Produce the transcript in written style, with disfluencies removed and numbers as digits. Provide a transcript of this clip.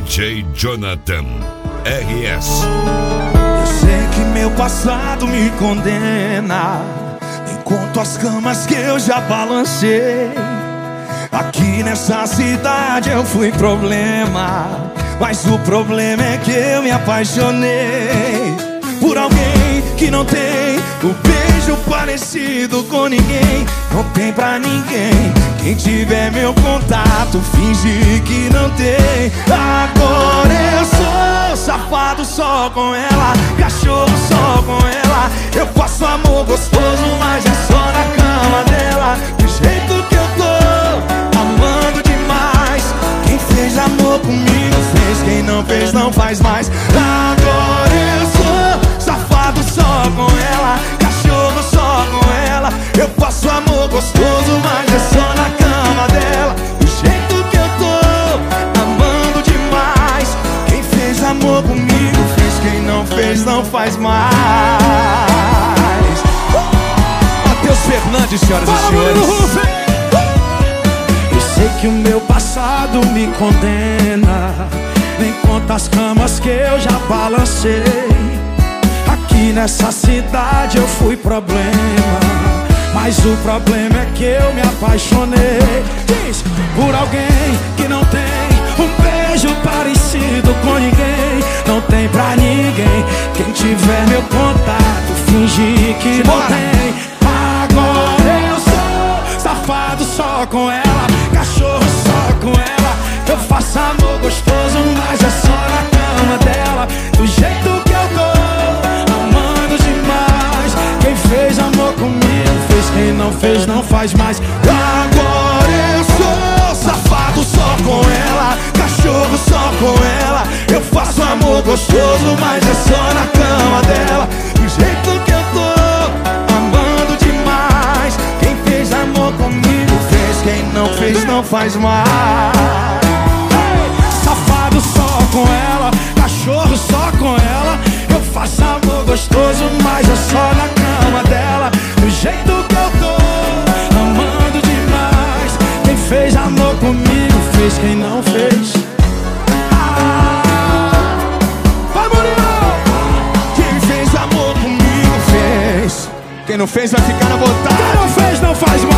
DJ Jonathan RS. Eu sei que meu passado me condena, nem conto as camas que eu já balancei. Aqui nessa cidade eu fui problema, mas o problema é que eu me apaixonei por alguém que não tem o beijo parecido com ninguém. Não tem pra ninguém. Quem tiver meu contato, finge que não tem. Agora eu sou safado só com ela, cachorro só com ela. Eu faço amor gostoso, mas é só na cama dela. Do jeito que eu tô, amando demais. Quem fez amor comigo fez, quem não fez não faz mais. Agora eu sou safado só com ela, cachorro só com ela. Eu faço amor gostoso, mas é só na cama dela. Do jeito que eu tô, amando demais. Quem fez amor comigo fez, quem não fez não faz mais. Matheus Fernandes, senhoras e senhores. Eu sei que o meu passado me condena, nem conta as camas que eu já balancei. Aqui nessa cidade eu fui problema, mas o problema é que eu me apaixonei. Diz, por alguém que não tem um beijo parecido com ninguém. Não tem pra ninguém. Quem tiver meu contato, finge que não tem. Agora eu sou safado só com ela, cachorro só com ela. Eu faço amor gostoso, mas é só na cama dela. Do jeito que eu tô, amando demais. Quem fez amor comigo fez, quem não fez não faz mais. Agora eu sou safado só com ela, cachorro só com ela. Eu faço amor gostoso, mas é só na cama dela. Do jeito que eu tô, amando demais. Quem fez amor comigo fez, quem não fez não faz mais. Safado só com ela, cachorro só com ela. Eu faço amor gostoso, mas é só na cama dela. Do jeito que eu tô, amando demais. Quem fez amor comigo fez, quem não fez. Vai, Murilo! Quem fez amor comigo fez, quem não fez vai ficar na vontade. Quem não fez não faz mais.